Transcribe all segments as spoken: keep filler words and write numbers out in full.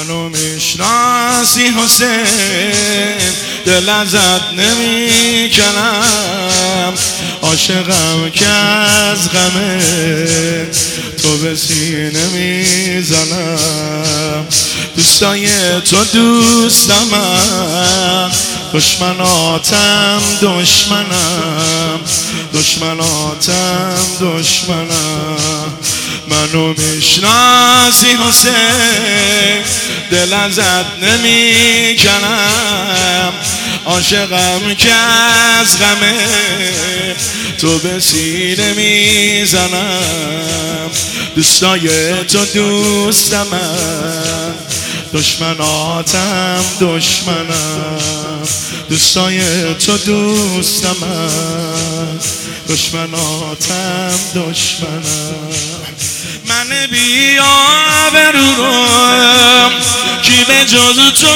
منو میشناسی حسین، دل ازت نمی کنم، عاشقم که از غم تو به سینه میزنم. دوستای تو دوستمم، دشمناتم دشمنم، دشمناتم دشمنم. منو میشناسی حسین، دل ازت نمی کنم، عاشقم که از غم تو به سینه میزنم. دوستای تو دوستمم، دشمناتم دشمنم، دوستای تو دوستمم، دشمناتم دشمنم. من بی‌آبرو رو کی به جز تو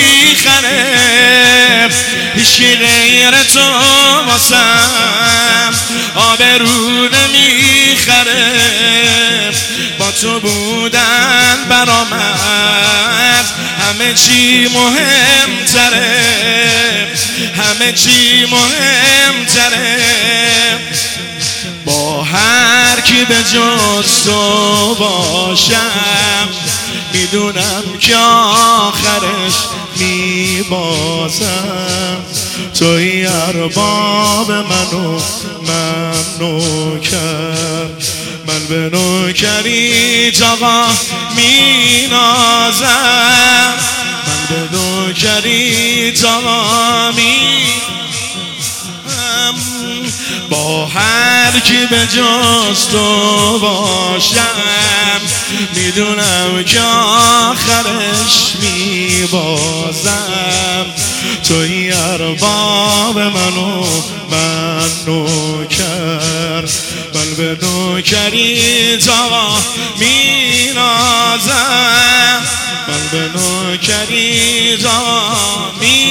میخره، هیچکی غیر تو واسم آبرو نمیخره. با تو بودن برام از همه چی مهمتره، همه چی مهمتره. با هر کی به جز تو باشم میدونم که آخرش میبازم. توی ارباب منو من نوکر، من به نوکری آقا مینازم، من به نوکری آقا مینازم. با هر کی به جز تو باشم میدونم که آخرش میبازم. توی ارباب منو من نوکر، من به نوکری آقا مینازم، من به نوکری آقا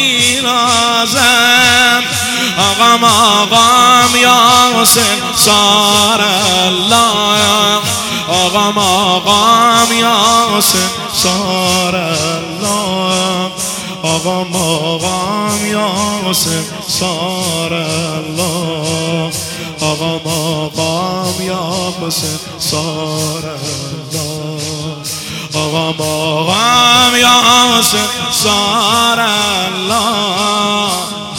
مینازم. آقام آقام یا حسین سار الله، آقام آقام یا حسین سار الله، آقام آقام یا حسین سار الله، آقام آقام یا حسین سار الله، آقام آقام یا حسین سار الله.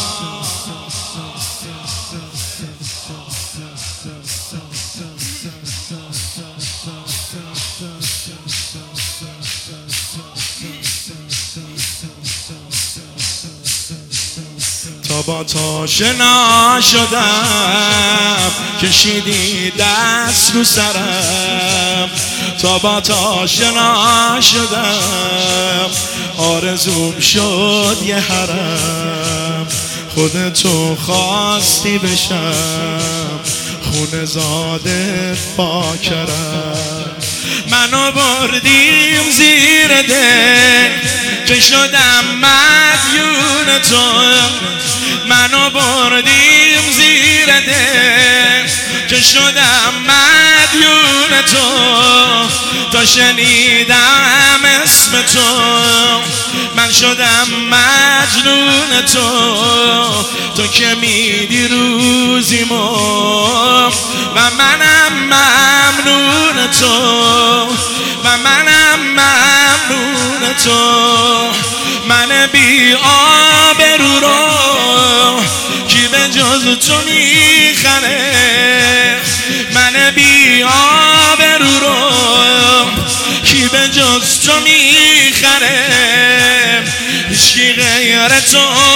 تا با تو آشنا شدم کشیدی دست رو سرم، تا با تو آشنا شدم آرزوم شد یه حرم. خودتو خواستی بشم خونه زاده با کرم. منو بردیم زیر دل که شدم مدیون تو، منو بردیم زیر دل که شدم مدیون تو. تا شنیدم اسم تو من شدم مجنون تو. تو که میدی روزیمو و منم ممنون تو، و منم ممنون تو. من بی آبرو رو کی به جز تو میخره، من بی آبرو رو کی به جز تو میخره. هیچکی غیر تو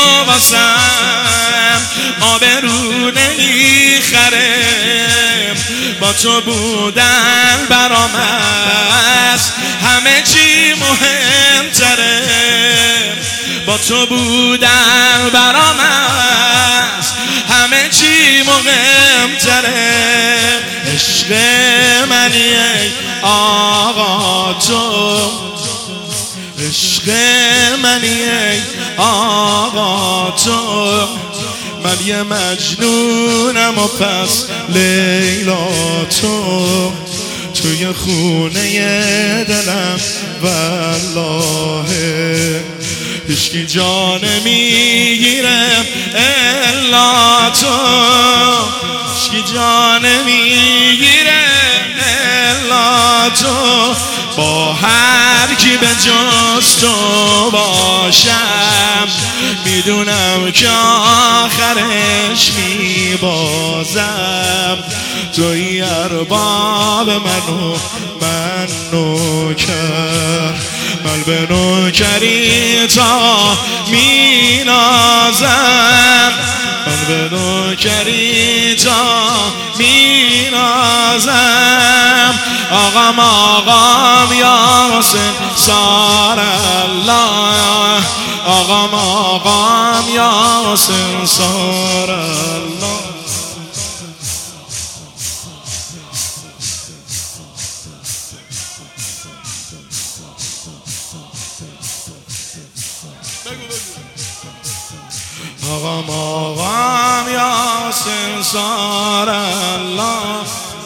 واسم آبرو نمیخره. با تو بودن برام از همه چی مهمتره، با تو بودن برام از همه چی مهمتره. عشق منی ای آقا تو، عشق منی ای آقا تو. من یه مجنونم و پس لیلا تو. توی خونه دلم والله هیچکی جان میگیره الا تو هیچکی جان میگیره الا تو با هر کی به جز تو باشم میدونم که آخرش میبازم توی ارباب منو من نوکر قلب نوکری تا مینازم قلب نوکری تا مینازم آقام آقام یا حسین سار الله آقام آقام یا حسین سار الله آقام آقام یا حسین سار الله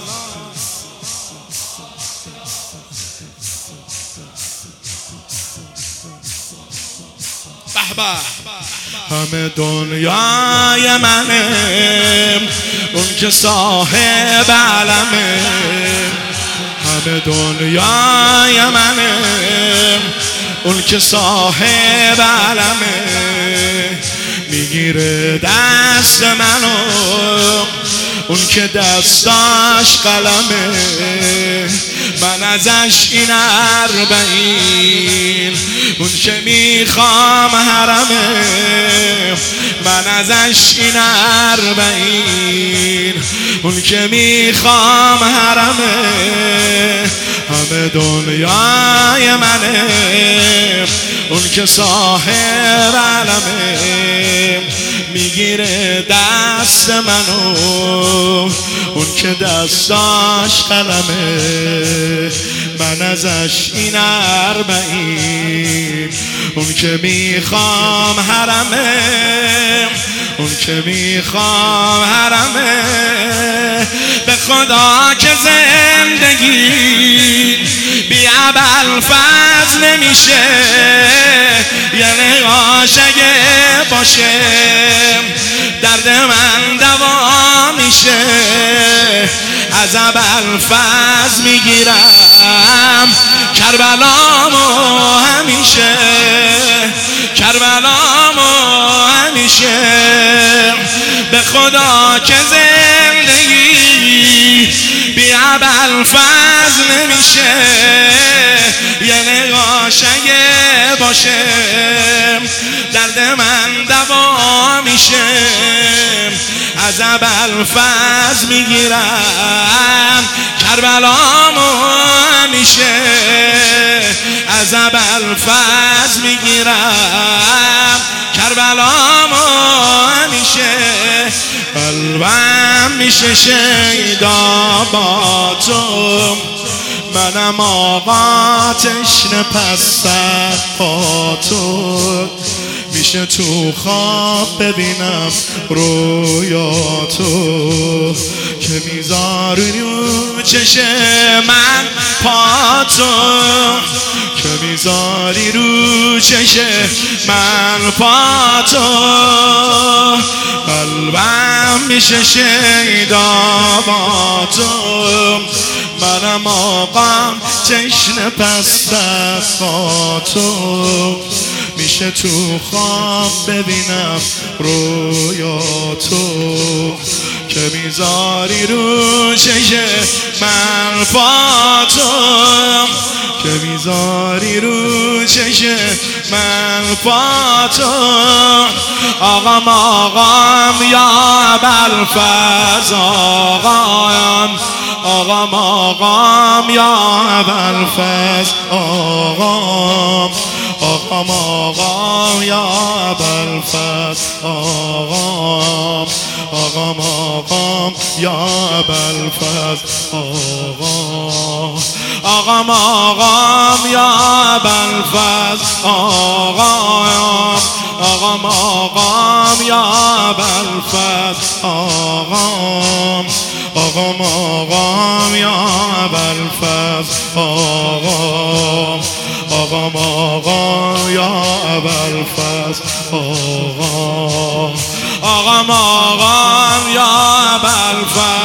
همه دنیای منه اون که صاحب علمه همه دنیای منه اون که صاحب علمه میگیره دست منو اون که دستاش قلمه من ازش این اربعین اون که میخوام حرمه من ازش این اربعین اون که میخوام حرمه همه دنیای منه اون که صاحب علمه میگیره دست منو اون که دستاش قلمه من ازش این اربعین اون که میخوام حرمه اون که میخوام حرمه به خدا که زندگی بی ابوالفضل نمیشه یعنی عاشقه باشه درد من دوا میشه از ابوالفضل میگیرم کربلامو همیشه کربلامو همیشه به خدا که زندگی بی ابوالفضل نمیشه یعنی عاشقه باشه درد من دوا میشه از ابوالفضل میگیرم کربلامو همیشه از ابوالفضل میگیرم کربلامو همیشه قلبم میشه شیدا با تو منم آقا تشنه پس پا تو میشه تو خواب ببینم رویا تو که میذاری رو چشم من پا تو که میذاری رو چشم من پا تو قلبم میشه شیدا با تو منم آقام تشنه پس با تو میشه تو خواب ببینم رویا تو که میذاری رو چشم من پا تو که میذاری رو چشم من پا تو آقام آقام یا ابوالفضل آقام آقام آقام یا ابوالفضل آقام آقام آقام یا ابوالفضل آقام آقام آقام یا ابوالفضل آقام آقام آقام یا ابوالفضل آقام آقام آقام یا ابوالفضل آقام آقام آقام آقام یا ابوالفضل آقام آقام آقام یا ابوالفضل آقام آقام آقام یا ابوالفضل